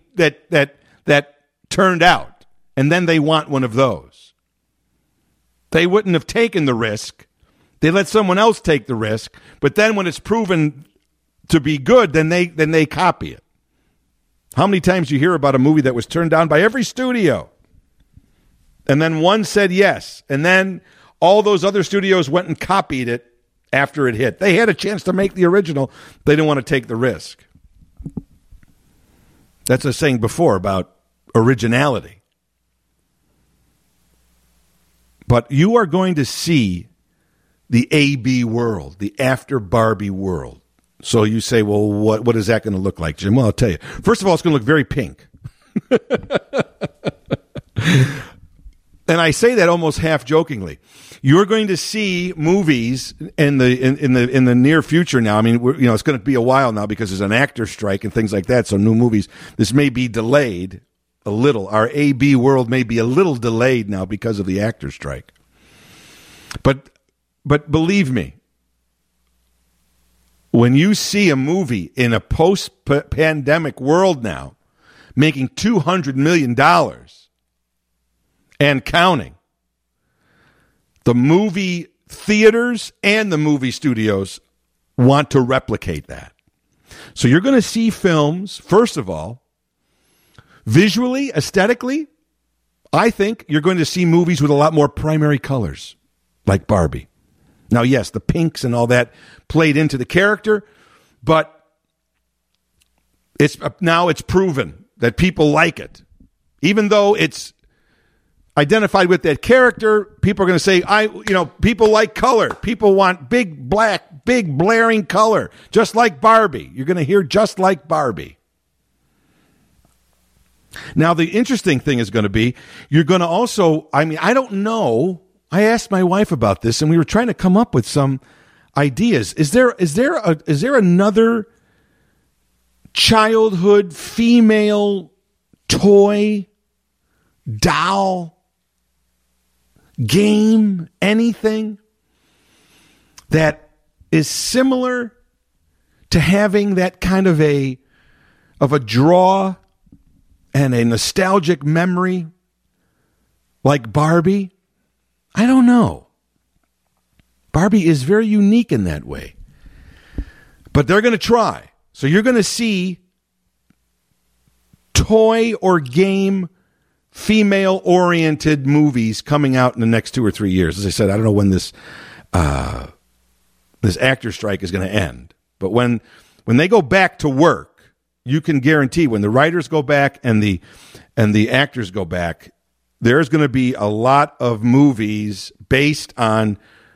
turned out, and then they want one of those. They wouldn't have taken the risk. They let someone else take the risk, but then when it's proven to be good, then they copy it. How many times you hear about a movie that was turned down by every studio, and then one said yes, and then all those other studios went and copied it after it hit. They had a chance to make the original. They didn't want to take the risk. That's what I was saying before about originality. But you are going to see the AB world, the after Barbie world. So you say, well, what is that going to look like, Jim? Well, I'll tell you. First of all, it's going to look very pink. And I say that almost half jokingly. You're going to see movies in the near future now. I mean, it's going to be a while now because there's an actor strike and things like that. So new movies, this may be delayed a little. Our AB world may be a little delayed now because of the actor strike. But believe me, when you see a movie in a post-pandemic world now making $200 million and counting, the movie theaters and the movie studios want to replicate that. So you're going to see films, first of all, visually, aesthetically, I think you're going to see movies with a lot more primary colors, like Barbie. Now, yes, the pinks and all that played into the character, but now it's proven that people like it. Even though it's identified with that character, people are going to say, people like color. People want big black, big blaring color, just like Barbie. You're going to hear just like Barbie. Now, the interesting thing is going to be, you're going to also, I don't know. I asked my wife about this, and we were trying to come up with some ideas. Is there another childhood female toy, doll, game, anything that is similar to having that kind of a draw and a nostalgic memory like Barbie? I don't know. Barbie is very unique in that way. But they're going to try. So you're going to see toy or game female-oriented movies coming out in the next 2 or 3 years. As I said, I don't know when this actor strike is going to end. But when they go back to work, you can guarantee when the writers go back and the actors go back, there's going to be a lot of movies based on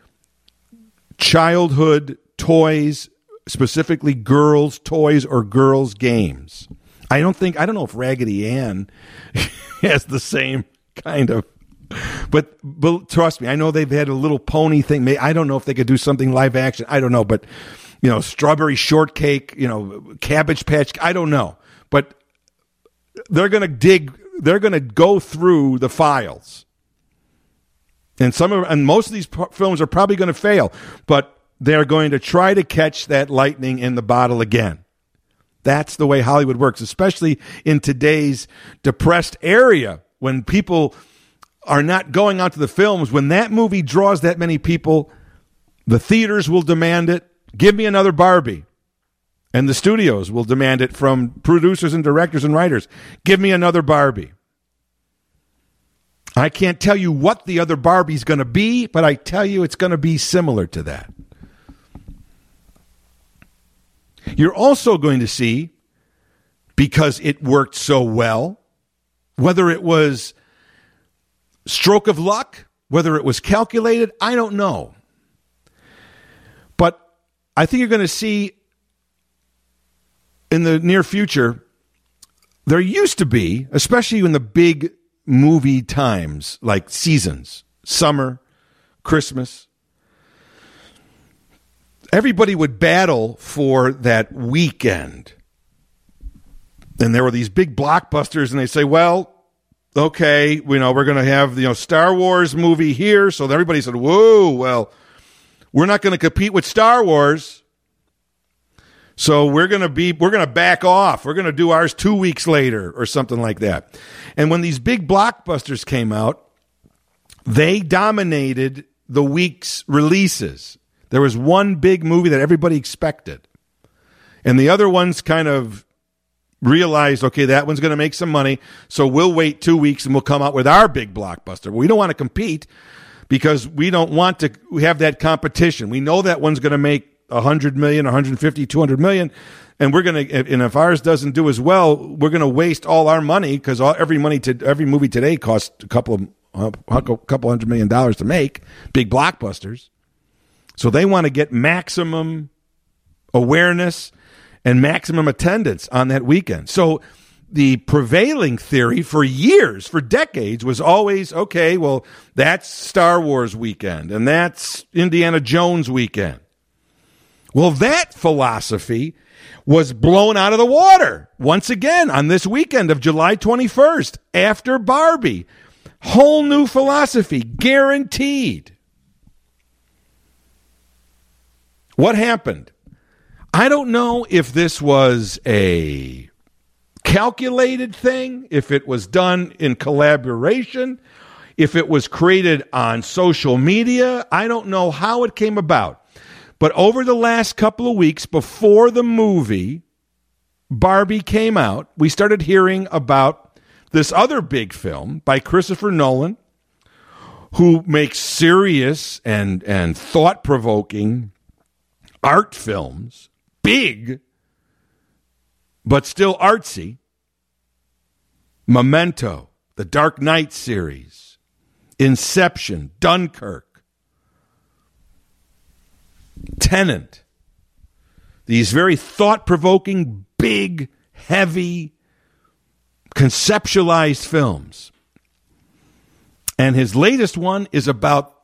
childhood toys, specifically girls' toys or girls' games. I don't know if Raggedy Ann has the same kind of But trust me, I know they've had a little pony thing. I don't know if they could do something live action. I don't know, but strawberry shortcake, Cabbage Patch. I don't know, but they're going to dig. They're going to go through the files, and most of these films are probably going to fail, but they're going to try to catch that lightning in the bottle again. That's the way Hollywood works, especially in today's depressed area when people are not going out to the films. When that movie draws that many people, the theaters will demand it. Give me another Barbie. And the studios will demand it from producers and directors and writers. Give me another Barbie. I can't tell you what the other Barbie's going to be, but I tell you it's going to be similar to that. You're also going to see, because it worked so well, whether it was stroke of luck, whether it was calculated, I don't know. But I think you're going to see in the near future, there used to be, especially in the big movie times, like seasons, summer, Christmas, everybody would battle for that weekend. And there were these big blockbusters, and they say, well, okay, we're going to have, Star Wars movie here. So everybody said, whoa, well, we're not going to compete with Star Wars. So we're going to back off. We're going to do ours 2 weeks later or something like that. And when these big blockbusters came out, they dominated the week's releases. There was one big movie that everybody expected. And the other ones kind of realized, okay, that one's going to make some money, so we'll wait 2 weeks and we'll come out with our big blockbuster. We don't want to compete because we don't want to have that competition. We know that one's going to make 100 million, 150, 200 million, and and if ours doesn't do as well, we're going to waste all our money because every movie today costs a couple $100 million to make, big blockbusters. So they want to get maximum awareness and maximum attendance on that weekend. So the prevailing theory for years, for decades, was always, okay, well, that's Star Wars weekend and that's Indiana Jones weekend. Well, that philosophy was blown out of the water once again on this weekend of July 21st after Barbie. Whole new philosophy, guaranteed. What happened? I don't know if this was a calculated thing, if it was done in collaboration, if it was created on social media. I don't know how it came about. But over the last couple of weeks before the movie Barbie came out, we started hearing about this other big film by Christopher Nolan, who makes serious and thought-provoking art films, big, but still artsy. Memento, the Dark Knight series, Inception, Dunkirk, Tenet. These very thought-provoking, big, heavy, conceptualized films. And his latest one is about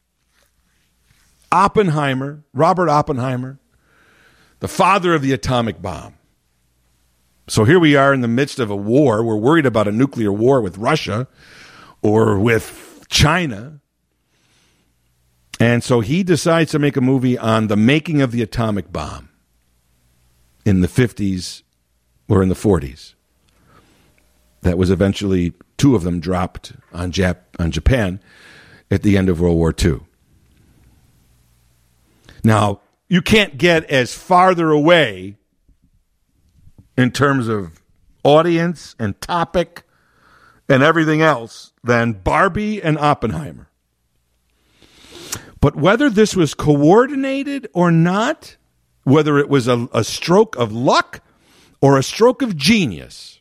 Oppenheimer, Robert Oppenheimer, the father of the atomic bomb. So here we are in the midst of a war. We're worried about a nuclear war with Russia or with China. And so he decides to make a movie on the making of the atomic bomb in the 50s or in the 40s. That was eventually, 2 of them dropped on Japan at the end of World War II. Now, you can't get as farther away in terms of audience and topic and everything else than Barbie and Oppenheimer. But whether this was coordinated or not, whether it was a stroke of luck or a stroke of genius,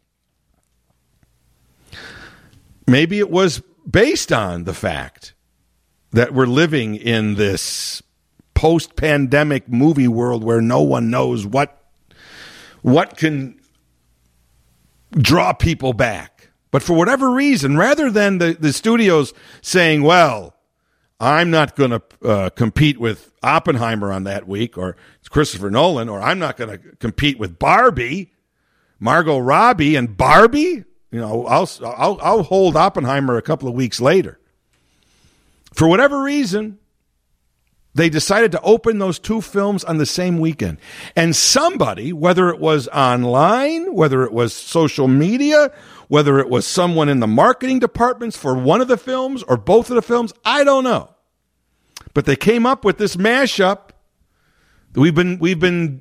maybe it was based on the fact that we're living in this post-pandemic movie world where no one knows what can draw people back. But for whatever reason, rather than the studios saying, well, I'm not going to compete with Oppenheimer on that week, or Christopher Nolan, or I'm not going to compete with Barbie, Margot Robbie and Barbie, I'll hold Oppenheimer a couple of weeks later. For whatever reason, they decided to open those two films on the same weekend. And somebody, whether it was online, whether it was social media, whether it was someone in the marketing departments for one of the films or both of the films, I don't know. But they came up with this mashup that we've been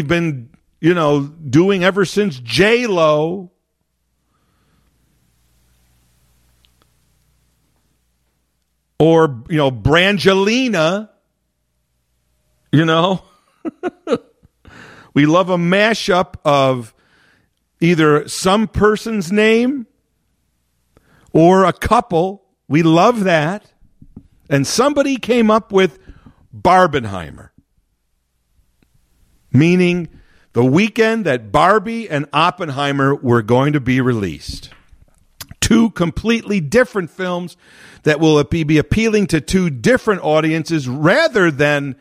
doing ever since J-Lo or Brangelina. We love a mashup of either some person's name or a couple. We love that. And somebody came up with Barbenheimer, meaning the weekend that Barbie and Oppenheimer were going to be released. Two completely different films that will be appealing to two different audiences rather than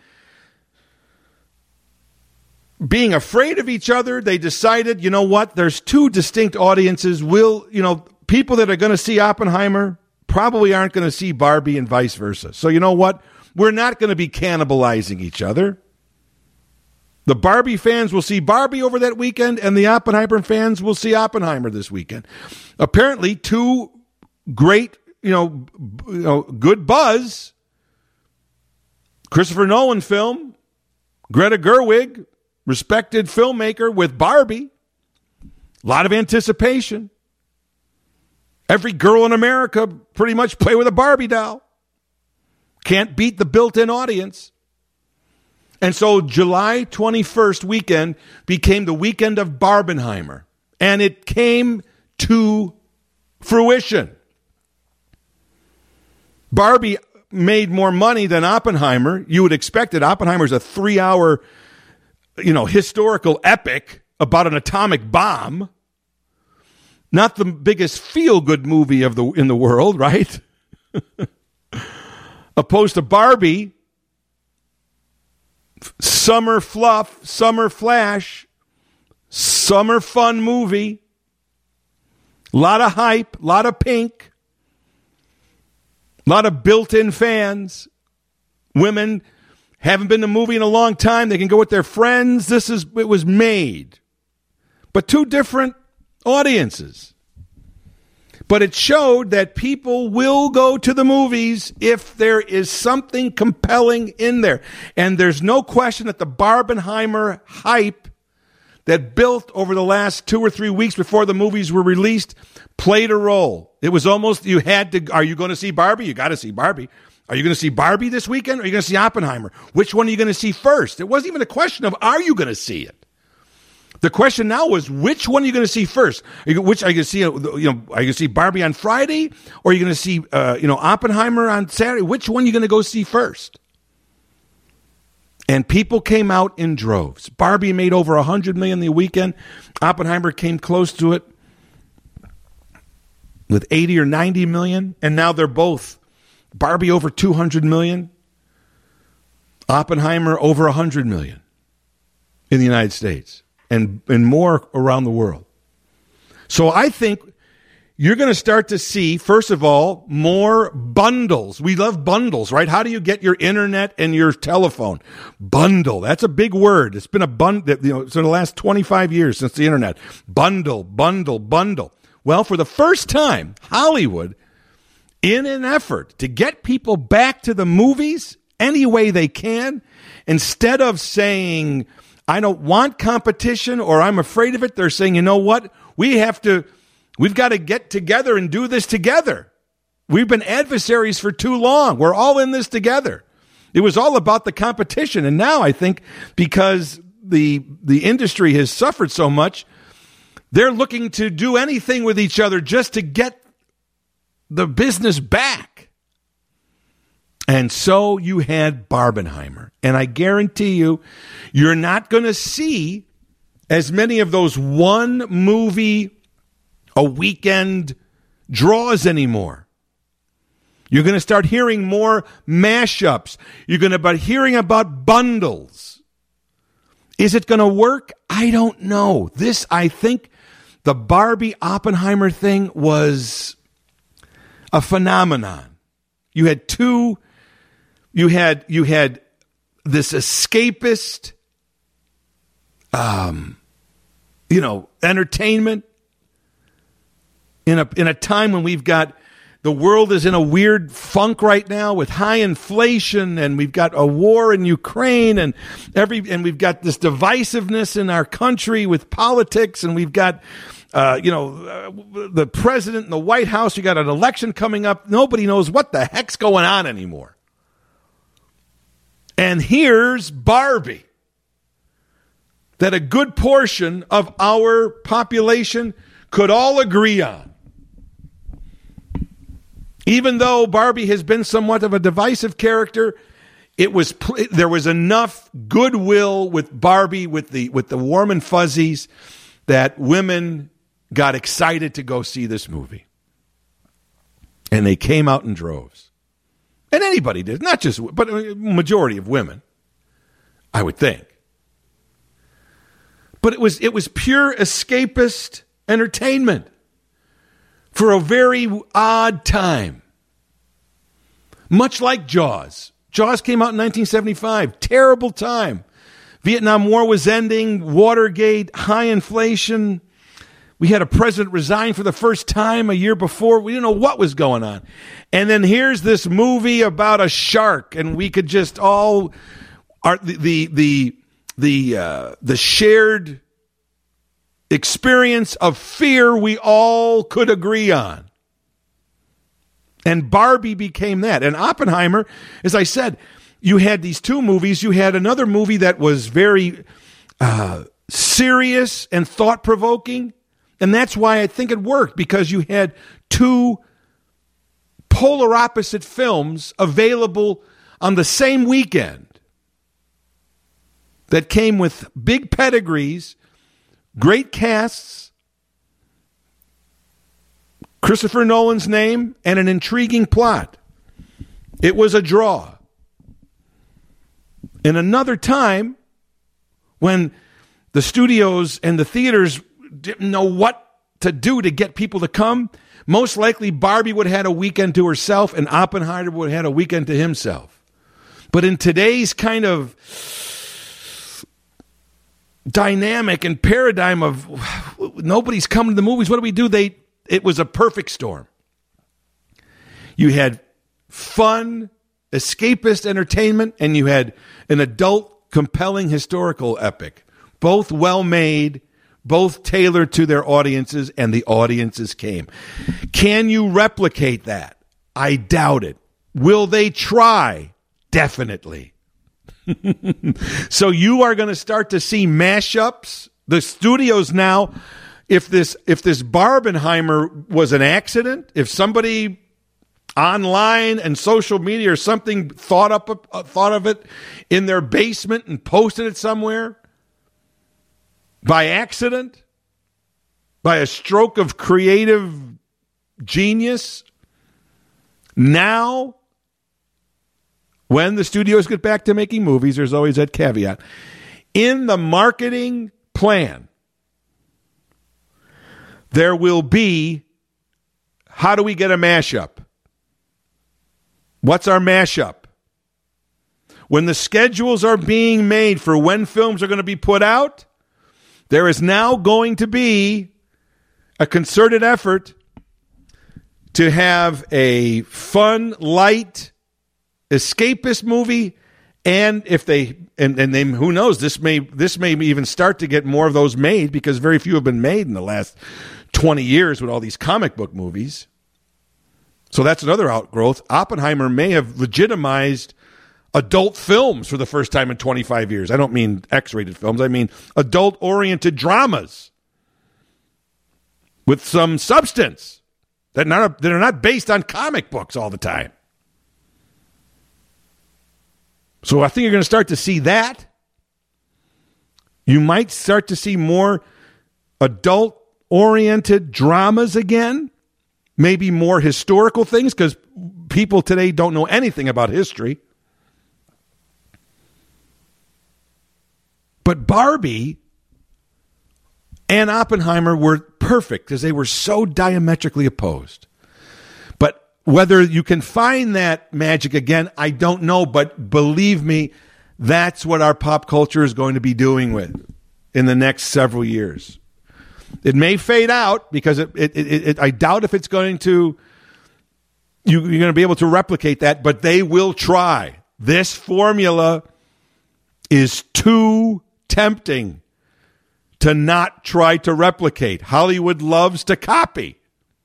being afraid of each other. They decided, you know what, there's two distinct audiences. People that are going to see Oppenheimer probably aren't going to see Barbie and vice versa. So you know what? We're not going to be cannibalizing each other. The Barbie fans will see Barbie over that weekend, and the Oppenheimer fans will see Oppenheimer this weekend. Apparently, two great, good buzz. Christopher Nolan film, Greta Gerwig, respected filmmaker with Barbie. A lot of anticipation. Every girl in America pretty much play with a Barbie doll. Can't beat the built-in audience. And so July 21st weekend became the weekend of Barbenheimer. And it came to fruition. Barbie made more money than Oppenheimer. You would expect it. Oppenheimer's a 3-hour, historical epic about an atomic bomb. Not the biggest feel-good movie in the world, right? Opposed to Barbie, summer fluff, summer flash, summer fun movie, a lot of hype, a lot of pink, a lot of built-in fans. Women haven't been to a movie in a long time. They can go with their friends. It was made. But two different audiences. But it showed that people will go to the movies if there is something compelling in there. And there's no question that the Barbenheimer hype that built over the last 2 or 3 weeks before the movies were released played a role. It was almost, are you going to see Barbie? You got to see Barbie. Are you going to see Barbie this weekend? Or are you going to see Oppenheimer? Which one are you going to see first? It wasn't even a question of, are you going to see it? The question now was, which one are you going to see first? Are you going to see, are you going to see Barbie on Friday, or are you going to see, Oppenheimer on Saturday? Which one are you going to go see first? And people came out in droves. Barbie made over $100 million the weekend. Oppenheimer came close to it with 80 or 90 million, and now they're both Barbie over 200 million, Oppenheimer over 100 million in the United States. And more around the world. So I think you're going to start to see, first of all, more bundles. We love bundles, right? How do you get your internet and your telephone? Bundle. That's a big word. It's been a bundle, so the last 25 years since the internet. Bundle, bundle, bundle. Well, for the first time, Hollywood, in an effort to get people back to the movies any way they can, instead of saying, I don't want competition or I'm afraid of it, they're saying, you know what? We've got to get together and do this together. We've been adversaries for too long. We're all in this together. It was all about the competition. And now I think because the industry has suffered so much, they're looking to do anything with each other just to get the business back. And so you had Barbenheimer. And I guarantee you're not going to see as many of those one movie a weekend draws anymore. You're going to start hearing more mashups. You're going to start hearing about bundles. Is it going to work? I don't know. I think the Barbie Oppenheimer thing was a phenomenon. You had this escapist, entertainment in a time when we've got the world is in a weird funk right now with high inflation, and we've got a war in Ukraine, and we've got this divisiveness in our country with politics, and we've got the president and the White House. You got an election coming up. Nobody knows what the heck's going on anymore. And here's Barbie, that a good portion of our population could all agree on. Even though Barbie has been somewhat of a divisive character, there was enough goodwill with Barbie, with the warm and fuzzies, that women got excited to go see this movie. And they came out in droves. And anybody did, not just, but a majority of women, I would think. But it was pure escapist entertainment for a very odd time. Much like Jaws. Jaws came out in 1975. Terrible time. Vietnam War was ending. Watergate, high inflation. We had a president resign for the first time a year before. We didn't know what was going on. And then here's this movie about a shark, and we could just all the shared experience of fear we all could agree on. And Barbie became that. And Oppenheimer, as I said, you had these two movies. You had another movie that was very serious and thought-provoking. And that's why I think it worked, because you had two polar opposite films available on the same weekend that came with big pedigrees, great casts, Christopher Nolan's name, and an intriguing plot. It was a draw. In another time, when the studios and the theaters didn't know what to do to get people to come, most likely Barbie would have had a weekend to herself and Oppenheimer would have had a weekend to himself. But in today's kind of dynamic and paradigm of nobody's coming to the movies, what do we do? It was a perfect storm. You had fun, escapist entertainment, and you had an adult, compelling historical epic. Both well-made, both tailored to their audiences, and the audiences came. Can you replicate that? I doubt it. Will they try? Definitely. So you are going to start to see mashups. The studios now, if this Barbenheimer was an accident, if somebody online and social media or something thought of it in their basement and posted it somewhere by accident, by a stroke of creative genius, now when the studios get back to making movies, there's always that caveat. In the marketing plan, there will be, how do we get a mashup? What's our mashup? When the schedules are being made for when films are going to be put out, there is now going to be a concerted effort to have a fun, light, escapist movie, and if they and they, who knows, this may even start to get more of those made, because very few have been made in the last 20 years with all these comic book movies. So that's another outgrowth. Oppenheimer may have legitimized adult films for the first time in 25 years. I don't mean X-rated films. I mean adult-oriented dramas with some substance that are not based on comic books all the time. So I think you're going to start to see that. You might start to see more adult-oriented dramas again. maybe more historical things because people today don't know anything about history. But Barbie and Oppenheimer were perfect because they were so diametrically opposed. But whether you can find that magic again, I don't know. But believe me, that's what our pop culture is going to be doing with in the next several years. It may fade out because I doubt if it's going to, you're going to be able to replicate that, but they will try. This formula is too tempting to not try to replicate. Hollywood loves to copy.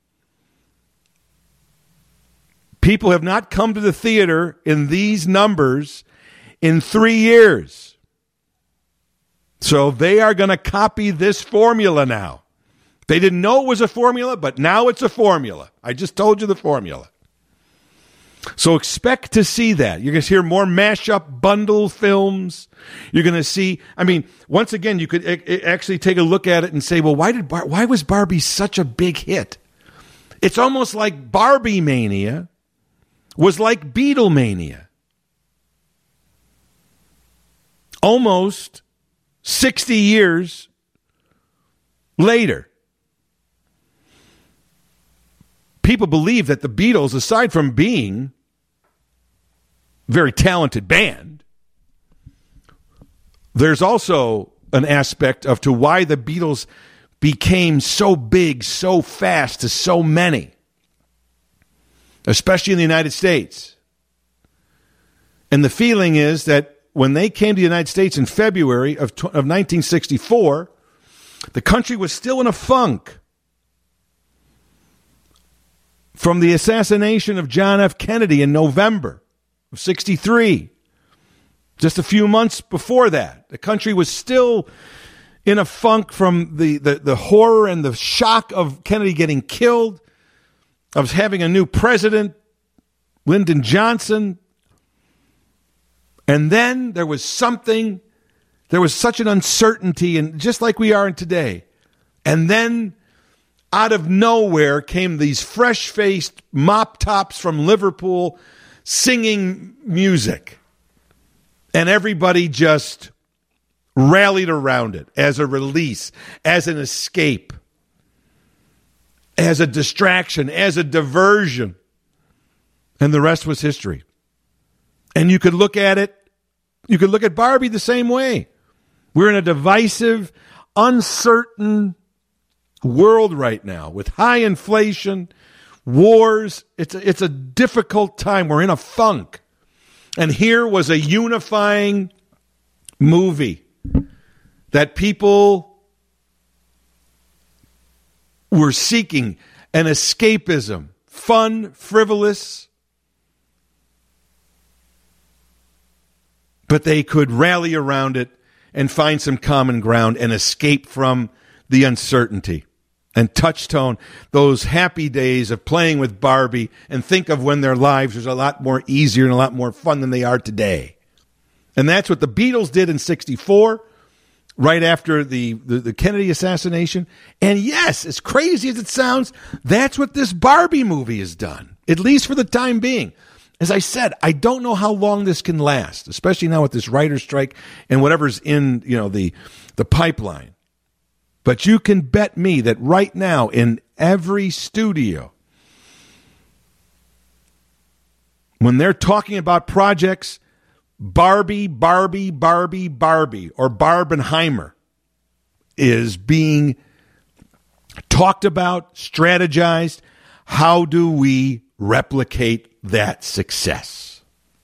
People have not come to the theater in these numbers in 3 years. So they are going to copy this formula now. They didn't know it was a formula, but now it's a formula. I just told you the formula. So expect to see that. You're going to hear more mashup bundle films. You're going to see, I mean, once again, you could actually take a look at it and say, well, why was Barbie such a big hit? It's almost like Barbie Mania was like Beatlemania. Almost 60 years later. People believe that the Beatles, aside from being a very talented band, there's also an aspect of to why the Beatles became so big, so fast to so many, especially in the United States. And the feeling is that when they came to the United States in February of 1964, the country was still in a funk from the assassination of John F. Kennedy in November of 63. Just a few months before that, the country was still in a funk from the horror and the shock of Kennedy getting killed, of having a new president, Lyndon Johnson. And then there was such an uncertainty, and just like we are in today. And then out of nowhere came these fresh-faced mop tops from Liverpool singing music. And everybody just rallied around it as a release, as an escape, as a distraction, as a diversion. And the rest was history. And you could look at it, you could look at Barbie the same way. We're in a divisive, uncertain world right now with high inflation, wars. It's a difficult time. We're in a funk. And here was a unifying movie that people were seeking, an escapism, fun, frivolous, but they could rally around it and find some common ground and escape from the uncertainty and touch tone those happy days of playing with Barbie and think of when their lives was a lot more easier and a lot more fun than they are today. And that's what the Beatles did in 64, right after the Kennedy assassination. And yes, as crazy as it sounds, that's what this Barbie movie has done, at least for the time being. As I said, I don't know how long this can last, especially now with this writer's strike and whatever's in, the pipeline. But you can bet me that right now in every studio, when they're talking about projects, Barbie, Barbie, Barbie, Barbie, or Barbenheimer is being talked about, strategized. How do we replicate that success?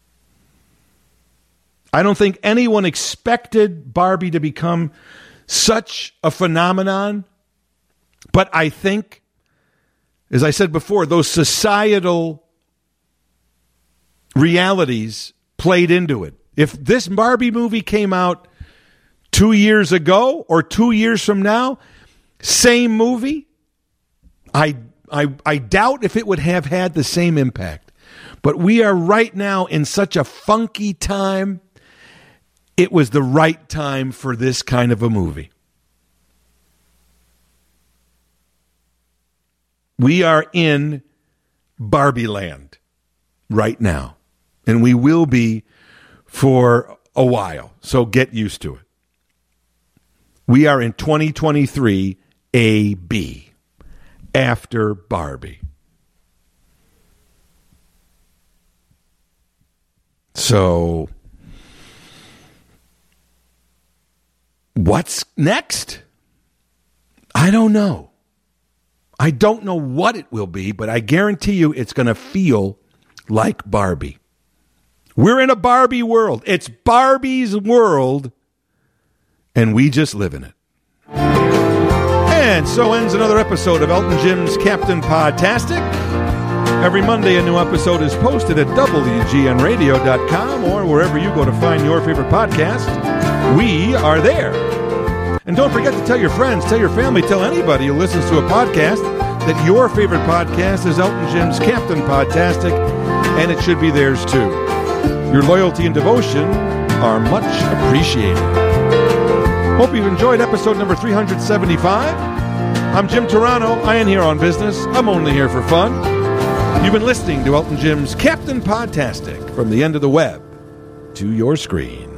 I don't think anyone expected Barbie to become such a phenomenon, but I think, as I said before, those societal realities played into it. If this Barbie movie came out 2 years ago or 2 years from now, same movie, I doubt if it would have had the same impact. But we are right now in such a funky time. It was the right time for this kind of a movie. We are in Barbie land right now, and we will be for a while, so get used to it. We are in 2023 AB, after Barbie. So, what's next? I don't know. I don't know what it will be, but I guarantee you it's going to feel like Barbie. We're in a Barbie world. It's Barbie's world, and we just live in it. And so ends another episode of Elton Jim's Captain Podtastic. Every Monday, a new episode is posted at WGNradio.com or wherever you go to find your favorite podcast. We are there. And don't forget to tell your friends, tell your family, tell anybody who listens to a podcast that your favorite podcast is Elton Jim's Captain Podtastic, and it should be theirs too. Your loyalty and devotion are much appreciated. Hope you've enjoyed episode number 375. I'm Jim Turano. I ain't here on business. I'm only here for fun. You've been listening to Elton Jim's Captain Podtastic, from the end of the web to your screen.